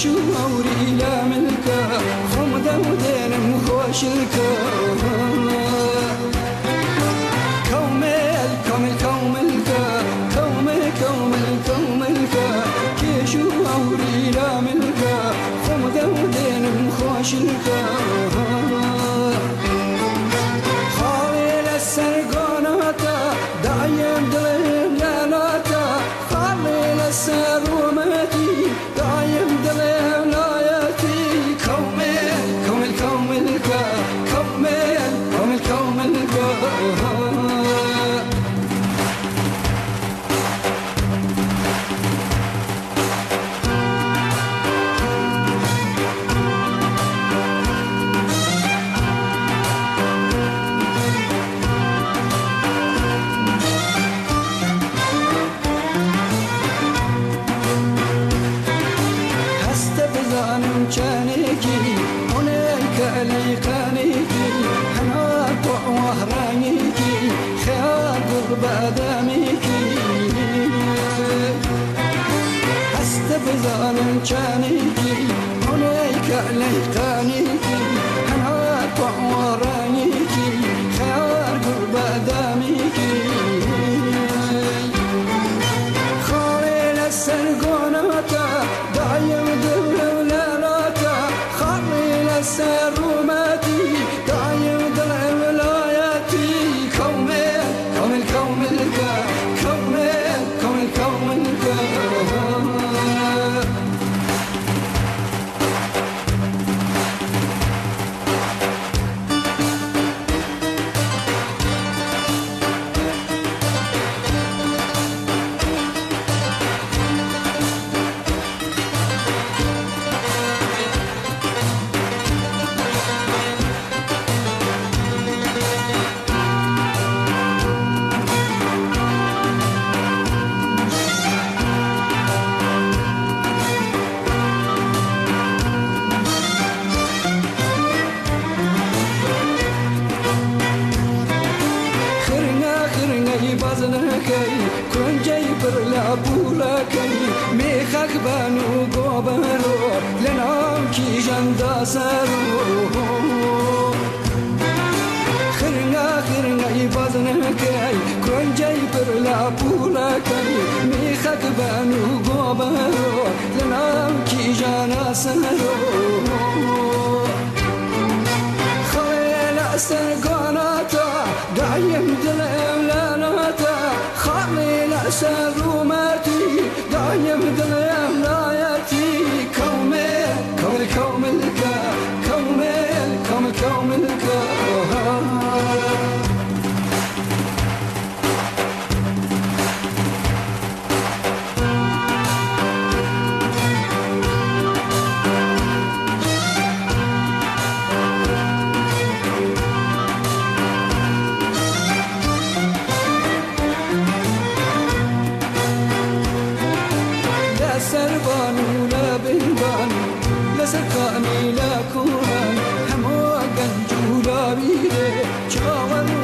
كيشو أوري لا ملكا خمدة ودين مخوش الكا كومل كومل كوملكا كومل كومل كوملكا كيشو أوري لا ملكا خمدة ودين مخوش الكا خاوي للسرقاناتا دايم دلم لالاتا خاوي للسرومتي دايم دلم لاياتي كومل كومل كوملكا كومل كومل كوملكا كانيكي هناك ليقانيكي هناك وهرانيكي خيار قرب داميكي استبذان كانيكي هناك ليقانيكي هناك وهرانيكي خيار قرب داميكي خويل السرقوناتا دايم السروماتي دايم دلع ولاياتي كومل كومل كوملكا كومل كومل كوملكا بازنكي كون جايبر لابولكي ميخك بانو قوبرو لنام كي جندا سرو خرنا بازنكي كون جايبر لابولكي ميخك بانو قوبرو لنام كي جانا سرو خويل سرقاناتا دايم دلم لاناتا خامي لأسروماتي دايم دلم لاياتي كومل كومل كوملكا كومل كومل كوملكا سربانو لا بنبانو لا سرقاني لا كوران همو قنجو لا بيدي شاور